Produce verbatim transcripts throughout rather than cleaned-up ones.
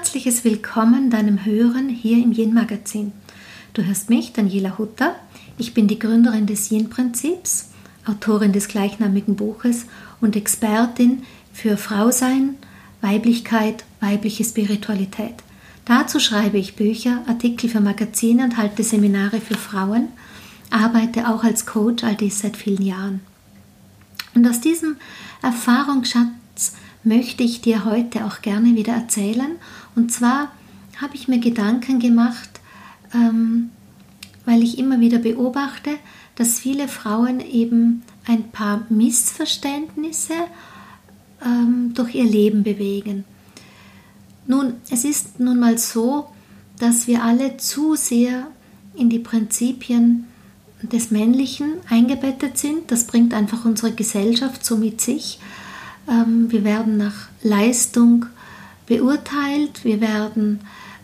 herzliches Willkommen deinem Hören hier im Yin-Magazin. Du hörst mich, Daniela Hutter. Ich bin die Gründerin des Yin-Prinzips, Autorin des gleichnamigen Buches und Expertin für Frausein, Weiblichkeit, weibliche Spiritualität. Dazu schreibe ich Bücher, Artikel für Magazine und halte Seminare für Frauen, arbeite auch als Coach, all dies seit vielen Jahren. Und aus diesem Erfahrungsschatz möchte ich dir heute auch gerne wieder erzählen. Und zwar habe ich mir Gedanken gemacht, ähm, weil ich immer wieder beobachte, dass viele Frauen eben ein paar Missverständnisse ähm, durch ihr Leben bewegen. Nun, es ist nun mal so, dass wir alle zu sehr in die Prinzipien des Männlichen eingebettet sind. Das bringt einfach unsere Gesellschaft so mit sich. Wir werden nach Leistung beurteilt, wir werden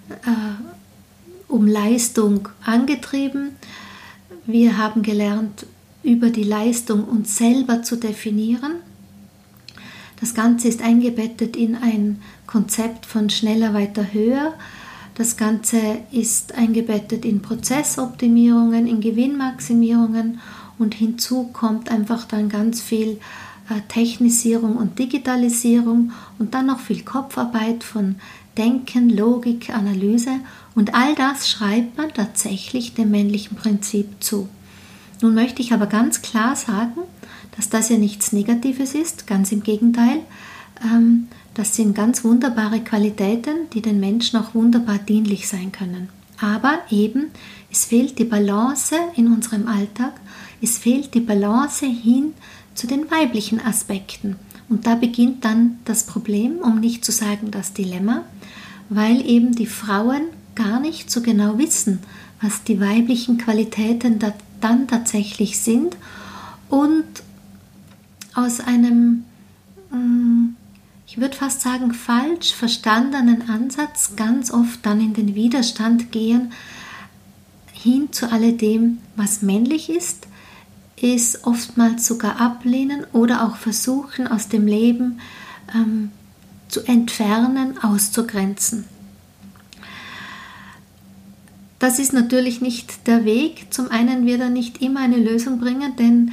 äh, um Leistung angetrieben. Wir haben gelernt, über die Leistung uns selber zu definieren. Das Ganze ist eingebettet in ein Konzept von schneller, weiter, höher. Das Ganze ist eingebettet in Prozessoptimierungen, in Gewinnmaximierungen und hinzu kommt einfach dann ganz viel Technisierung und Digitalisierung und dann noch viel Kopfarbeit von Denken, Logik, Analyse und all das schreibt man tatsächlich dem männlichen Prinzip zu. Nun möchte ich aber ganz klar sagen, dass das ja nichts Negatives ist, ganz im Gegenteil. Das sind ganz wunderbare Qualitäten, die den Menschen auch wunderbar dienlich sein können. Aber eben, es fehlt die Balance in unserem Alltag, es fehlt die Balance hin zu den weiblichen Aspekten. Und da beginnt dann das Problem, um nicht zu sagen das Dilemma, weil eben die Frauen gar nicht so genau wissen, was die weiblichen Qualitäten da dann tatsächlich sind und aus einem, ich würde fast sagen, falsch verstandenen Ansatz ganz oft dann in den Widerstand gehen, hin zu alledem, was männlich ist, ist oftmals sogar ablehnen oder auch versuchen, aus dem Leben ähm, zu entfernen, auszugrenzen. Das ist natürlich nicht der Weg. Zum einen wird er nicht immer eine Lösung bringen, denn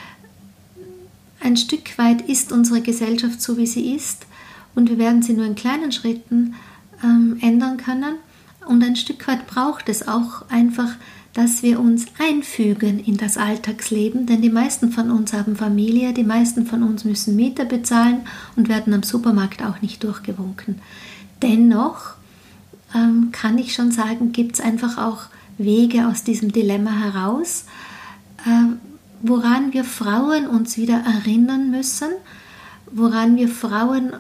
ein Stück weit ist unsere Gesellschaft so, wie sie ist und wir werden sie nur in kleinen Schritten ähm, ändern können. Und ein Stück weit braucht es auch einfach, dass wir uns einfügen in das Alltagsleben, denn die meisten von uns haben Familie, die meisten von uns müssen Miete bezahlen und werden am Supermarkt auch nicht durchgewunken. Dennoch ähm, kann ich schon sagen, gibt es einfach auch Wege aus diesem Dilemma heraus, äh, woran wir Frauen uns wieder erinnern müssen, woran wir Frauen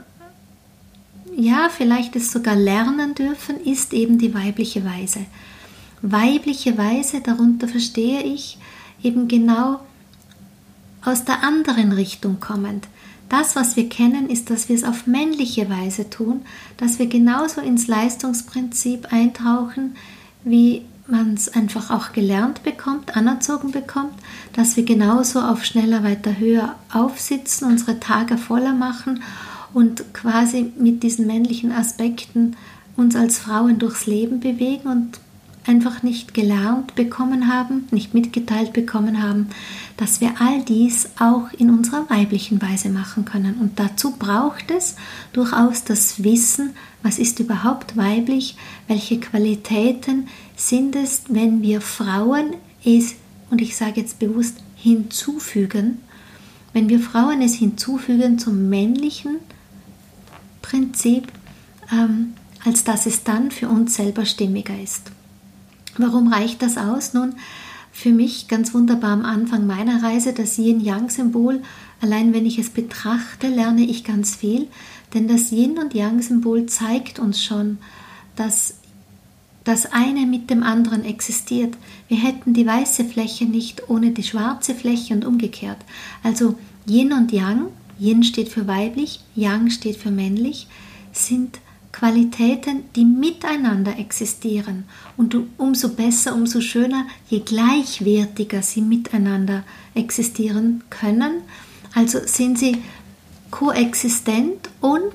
ja vielleicht es sogar lernen dürfen, ist eben die weibliche Weise. Weibliche Weise, darunter verstehe ich eben genau aus der anderen Richtung kommend. Das, was wir kennen, ist, dass wir es auf männliche Weise tun, dass wir genauso ins Leistungsprinzip eintauchen, wie man es einfach auch gelernt bekommt, anerzogen bekommt, dass wir genauso auf schneller, weiter, höher aufsitzen, unsere Tage voller machen und quasi mit diesen männlichen Aspekten uns als Frauen durchs Leben bewegen und einfach nicht gelernt bekommen haben, nicht mitgeteilt bekommen haben, dass wir all dies auch in unserer weiblichen Weise machen können. Und dazu braucht es durchaus das Wissen, was ist überhaupt weiblich, welche Qualitäten sind es, wenn wir Frauen es, und ich sage jetzt bewusst, hinzufügen, wenn wir Frauen es hinzufügen zum männlichen Prinzip, ähm, als dass es dann für uns selber stimmiger ist. Warum reicht das aus? Nun, für mich ganz wunderbar am Anfang meiner Reise, das Yin-Yang-Symbol, allein wenn ich es betrachte, lerne ich ganz viel, denn das Yin- und Yang-Symbol zeigt uns schon, dass das eine mit dem anderen existiert. Wir hätten die weiße Fläche nicht ohne die schwarze Fläche und umgekehrt. Also Yin und Yang, Yin steht für weiblich, Yang steht für männlich, sind Qualitäten, die miteinander existieren und umso besser, umso schöner, je gleichwertiger sie miteinander existieren können. Also sind sie koexistent und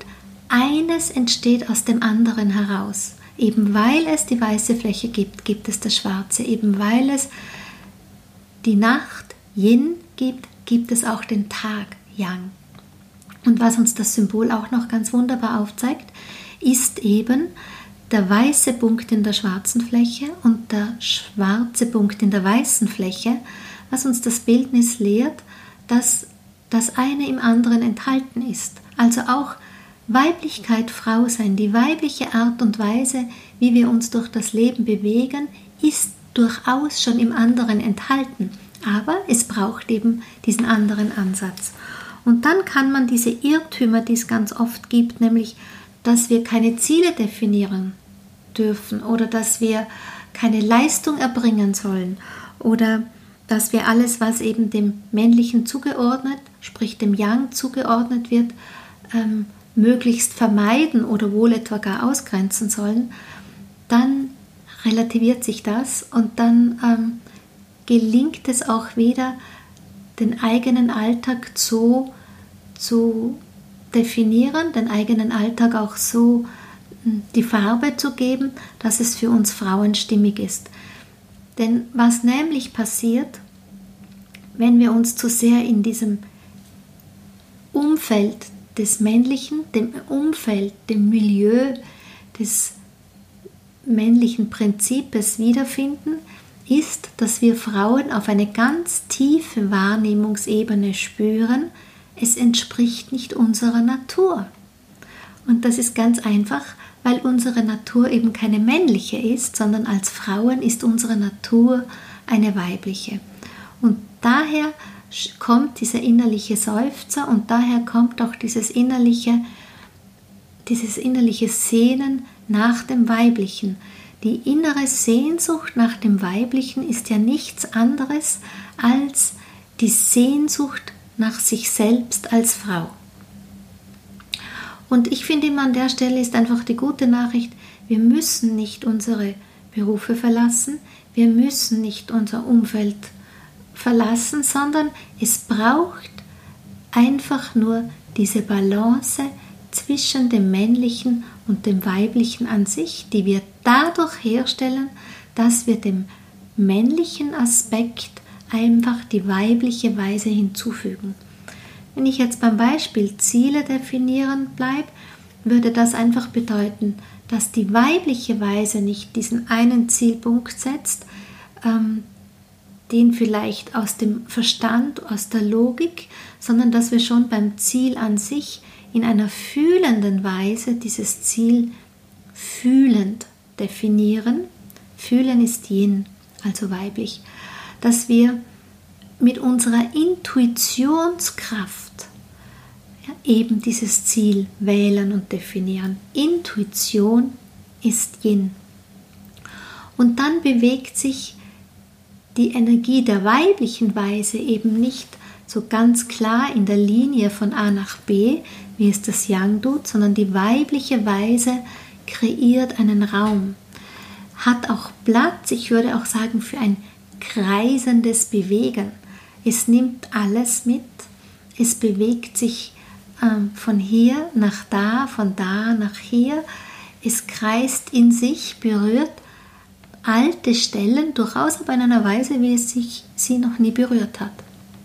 eines entsteht aus dem anderen heraus. Eben weil es die weiße Fläche gibt, gibt es das Schwarze. Eben weil es die Nacht Yin gibt, gibt es auch den Tag Yang. Und was uns das Symbol auch noch ganz wunderbar aufzeigt, ist eben der weiße Punkt in der schwarzen Fläche und der schwarze Punkt in der weißen Fläche, was uns das Bildnis lehrt, dass das eine im anderen enthalten ist. Also auch Weiblichkeit, Frau sein, die weibliche Art und Weise, wie wir uns durch das Leben bewegen, ist durchaus schon im anderen enthalten. Aber es braucht eben diesen anderen Ansatz. Und dann kann man diese Irrtümer, die es ganz oft gibt, nämlich, dass wir keine Ziele definieren dürfen oder dass wir keine Leistung erbringen sollen oder dass wir alles, was eben dem Männlichen zugeordnet, sprich dem Yang zugeordnet wird, ähm, möglichst vermeiden oder wohl etwa gar ausgrenzen sollen, dann relativiert sich das und dann ähm, gelingt es auch wieder, den eigenen Alltag so zu definieren, den eigenen Alltag auch so die Farbe zu geben, dass es für uns Frauen stimmig ist. Denn was nämlich passiert, wenn wir uns zu sehr in diesem Umfeld des Männlichen, dem Umfeld, dem Milieu des männlichen Prinzips wiederfinden, ist, dass wir Frauen auf eine ganz tiefe Wahrnehmungsebene spüren, es entspricht nicht unserer Natur. Und das ist ganz einfach, weil unsere Natur eben keine männliche ist, sondern als Frauen ist unsere Natur eine weibliche. Und daher kommt dieser innerliche Seufzer und daher kommt auch dieses innerliche, dieses innerliche Sehnen nach dem Weiblichen. Die innere Sehnsucht nach dem Weiblichen ist ja nichts anderes als die Sehnsucht nach sich selbst als Frau. Und ich finde immer an der Stelle ist einfach die gute Nachricht, wir müssen nicht unsere Berufe verlassen, wir müssen nicht unser Umfeld verlassen, sondern es braucht einfach nur diese Balance zwischen dem Männlichen und dem Weiblichen an sich, die wir dadurch herstellen, dass wir dem männlichen Aspekt einfach die weibliche Weise hinzufügen. Wenn ich jetzt beim Beispiel Ziele definieren bleibe, würde das einfach bedeuten, dass die weibliche Weise nicht diesen einen Zielpunkt setzt, ähm, den vielleicht aus dem Verstand, aus der Logik, sondern dass wir schon beim Ziel an sich in einer fühlenden Weise dieses Ziel fühlend definieren. Fühlen ist Yin, also weiblich. Dass wir mit unserer Intuitionskraft ja, eben dieses Ziel wählen und definieren. Intuition ist Yin. Und dann bewegt sich die Energie der weiblichen Weise eben nicht so ganz klar in der Linie von A nach B, wie es das Yang tut, sondern die weibliche Weise kreiert einen Raum, hat auch Platz, ich würde auch sagen, für ein kreisendes Bewegen. Es nimmt alles mit, es bewegt sich ähm, von hier nach da, von da nach hier, es kreist in sich, berührt alte Stellen, durchaus aber in einer Weise, wie es sich sie noch nie berührt hat.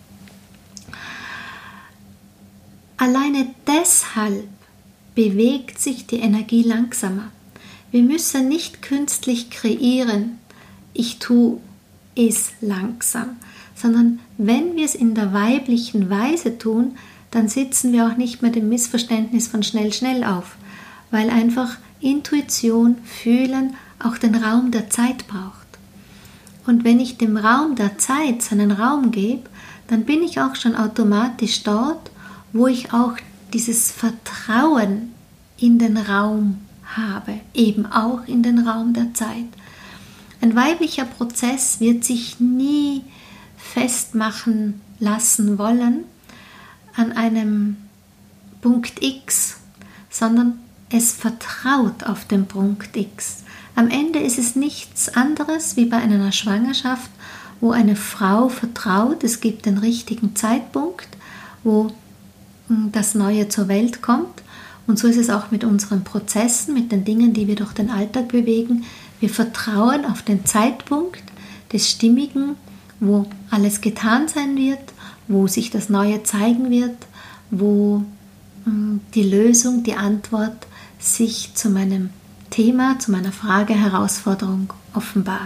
Alleine deshalb bewegt sich die Energie langsamer. Wir müssen nicht künstlich kreieren, ich tue es langsam, sondern wenn wir es in der weiblichen Weise tun, dann sitzen wir auch nicht mehr dem Missverständnis von schnell, schnell auf, weil einfach Intuition, Fühlen auch den Raum der Zeit braucht. Und wenn ich dem Raum der Zeit seinen Raum gebe, dann bin ich auch schon automatisch dort, wo ich auch dieses Vertrauen in den Raum habe, eben auch in den Raum der Zeit. Ein weiblicher Prozess wird sich nie festmachen lassen wollen an einem Punkt X, sondern es vertraut auf den Punkt X. Am Ende ist es nichts anderes wie bei einer Schwangerschaft, wo eine Frau vertraut, es gibt den richtigen Zeitpunkt, wo das Neue zur Welt kommt Und so ist es auch mit unseren Prozessen, mit den Dingen, die wir durch den Alltag bewegen. Wir vertrauen auf den Zeitpunkt des Stimmigen, wo alles getan sein wird, wo sich das Neue zeigen wird, wo mh, die Lösung, die Antwort sich zu meinem Thema, zu meiner Frage, Herausforderung offenbart.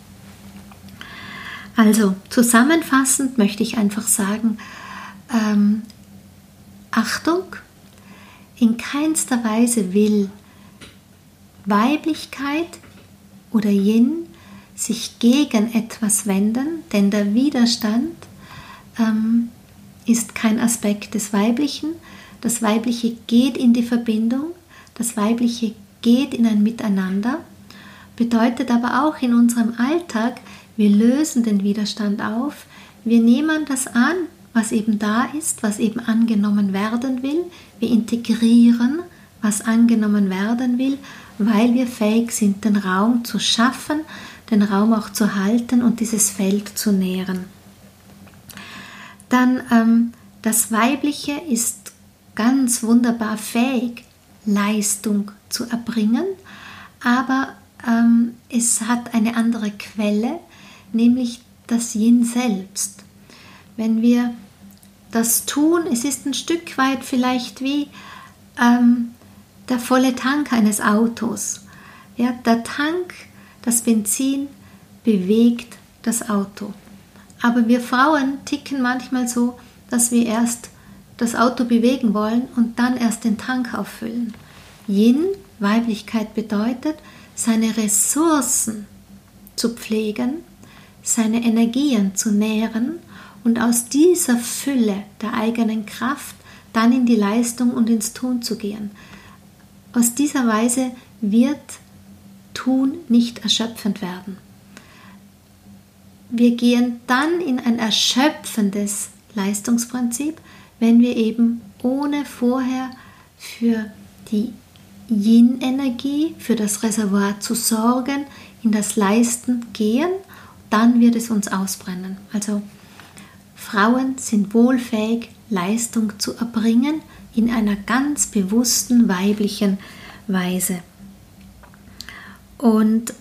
Also zusammenfassend möchte ich einfach sagen, ähm, Achtung, in keinster Weise will Weiblichkeit oder Yin sich gegen etwas wenden, denn der Widerstand ähm, ist kein Aspekt des Weiblichen. Das Weibliche geht in die Verbindung, das Weibliche geht in ein Miteinander, bedeutet aber auch in unserem Alltag, wir lösen den Widerstand auf, wir nehmen das an, was eben da ist, was eben angenommen werden will, wir integrieren, was angenommen werden will, weil wir fähig sind, den Raum zu schaffen, den Raum auch zu halten und dieses Feld zu nähren. Dann ähm, das Weibliche ist ganz wunderbar fähig, Leistung zu erbringen, aber ähm, es hat eine andere Quelle, nämlich das Yin selbst. Wenn wir das tun, es ist ein Stück weit vielleicht wie ähm, der volle Tank eines Autos. Ja, der Tank, das Benzin bewegt das Auto. Aber wir Frauen ticken manchmal so, dass wir erst das Auto bewegen wollen und dann erst den Tank auffüllen. Yin, Weiblichkeit bedeutet, seine Ressourcen zu pflegen, seine Energien zu nähren und aus dieser Fülle der eigenen Kraft dann in die Leistung und ins Tun zu gehen. Aus dieser Weise wird Tun nicht erschöpfend werden. Wir gehen dann in ein erschöpfendes Leistungsprinzip, wenn wir eben ohne vorher für die Yin-Energie, für das Reservoir zu sorgen, in das Leisten gehen, dann wird es uns ausbrennen. Also Frauen sind wohlfähig, Leistung zu erbringen in einer ganz bewussten weiblichen Weise. Und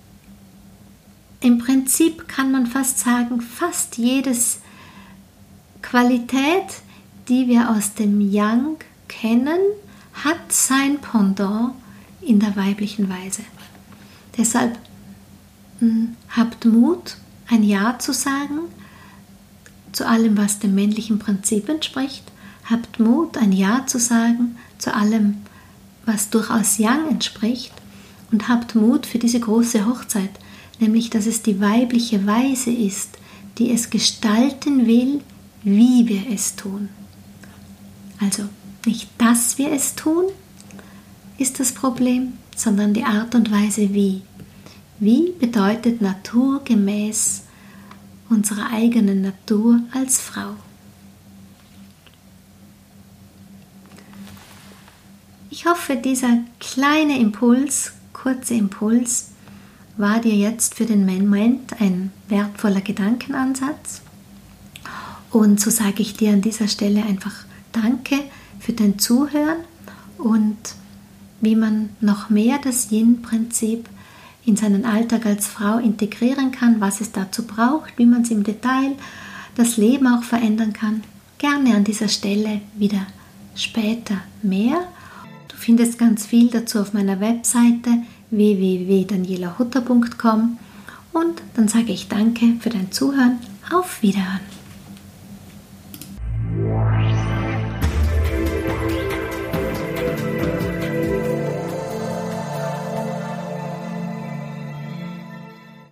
im Prinzip kann man fast sagen, fast jedes Qualität, die wir aus dem Yang kennen, hat sein Pendant in der weiblichen Weise. Deshalb mh, habt Mut, ein Ja zu sagen zu allem, was dem männlichen Prinzip entspricht. Habt Mut, ein Ja zu sagen zu allem, was durchaus Yang entspricht. Und habt Mut für diese große Hochzeit, nämlich, dass es die weibliche Weise ist, die es gestalten will, wie wir es tun. Also nicht, dass wir es tun, ist das Problem, sondern die Art und Weise, wie. Wie bedeutet naturgemäß unserer eigenen Natur als Frau. Ich hoffe, dieser kleine Impuls, kurze Impuls, war dir jetzt für den Moment ein wertvoller Gedankenansatz. Und so sage ich dir an dieser Stelle einfach Danke für dein Zuhören und wie man noch mehr das Yin-Prinzip in seinen Alltag als Frau integrieren kann, was es dazu braucht, wie man es im Detail, das Leben auch verändern kann. Gerne an dieser Stelle wieder später mehr. Du findest ganz viel dazu auf meiner Webseite w w w punkt daniela hutter punkt com und dann sage ich Danke für dein Zuhören. Auf Wiederhören.